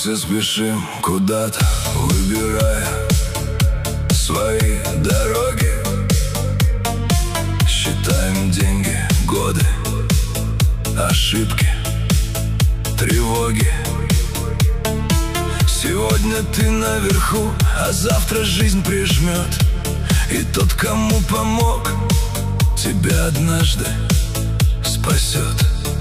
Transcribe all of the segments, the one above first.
все спешим куда-то, выбирая свои дороги. Считаем деньги, годы, ошибки, тревоги. Сегодня ты наверху, а завтра жизнь прижмет. И тот, кому помог, тебя однажды спасет.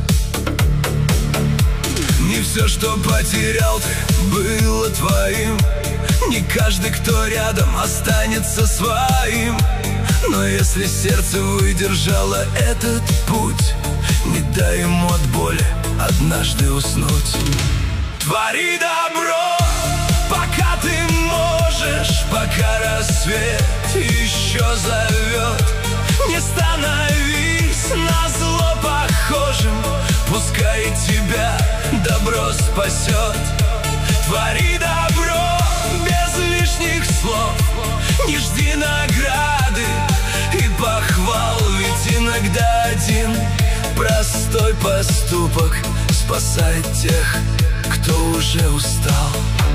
Не все, что потерял ты, было твоим. Не каждый, кто рядом, останется своим. Но если сердце выдержало этот путь, не дай ему от боли однажды уснуть. Твори добро, пока ты можешь, пока рассвет еще зовет. Не становись назло похожим, пускай тебя добро спасет. Твори добро без лишних слов, не жди награды и похвал. Ведь иногда один простой поступок спасает тех, кто уже устал.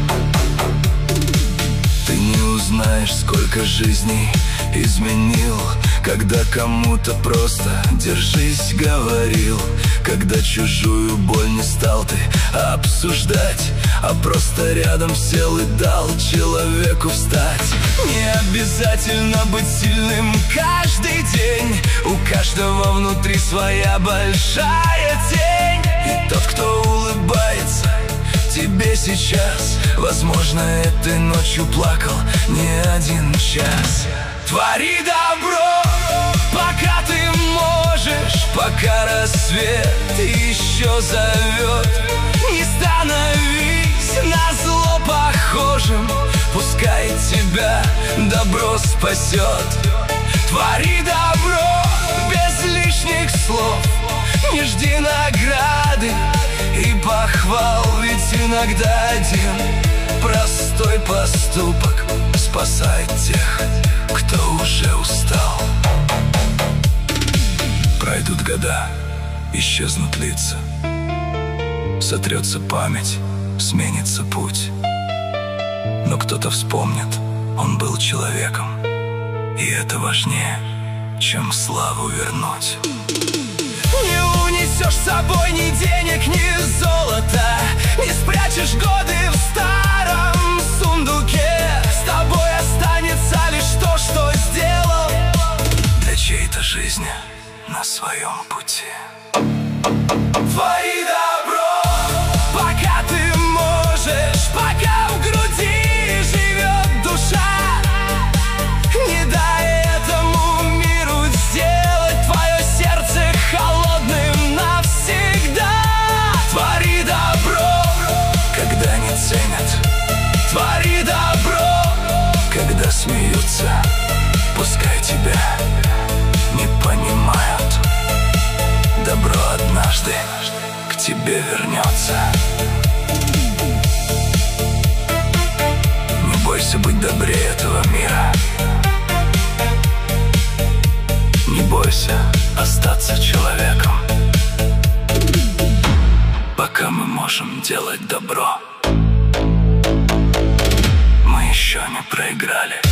Ты не узнаешь, сколько жизней изменил, когда кому-то просто «держись» говорил. Когда чужую боль не стал ты обсуждать, а просто рядом сел и дал человеку встать. Не обязательно быть сильным каждый день, у каждого внутри своя большая тень. И тот, кто улыбается тебе сейчас, возможно, этой ночью плакал не один час. Твори добро, пока ты можешь, пока рассвет еще зовет. Не становись назло похожим, пускай тебя добро спасет. Твори добро без лишних слов, не жди награды и похвал. Ведь иногда один простой поступок спасает тех, кто уже устал. Пройдут года, исчезнут лица, сотрется память, сменится путь. Но кто-то вспомнит, он был человеком, и это важнее, чем славу вернуть. Не унесешь с собой ни денег, ни золота, не спрячешь годы в старом сундуке. С тобой останется лишь то, что сделал для чьей-то жизни на своем пути. Твори добро, пока ты можешь, пока в груди живет душа. Не дай этому миру сделать твое сердце холодным навсегда. Твори добро, когда не ценят. Твори добро, когда смеются. Пускай тебя не понимают, добро однажды к тебе вернется. Не бойся быть добрее этого мира, не бойся остаться человеком, пока мы можем делать добро, мы еще не проиграли.